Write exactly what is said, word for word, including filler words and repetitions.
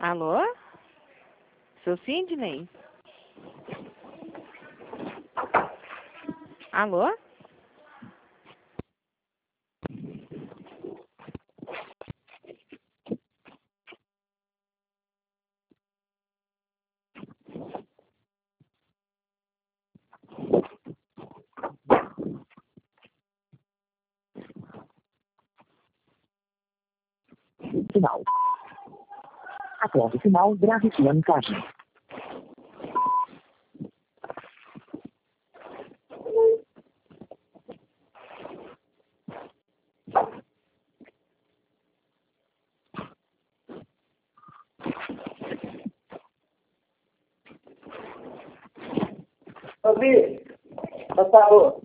Alô? Seu Sidney? Alô? Final. Após o final, grave sua mensagem. Ouvi? Passou.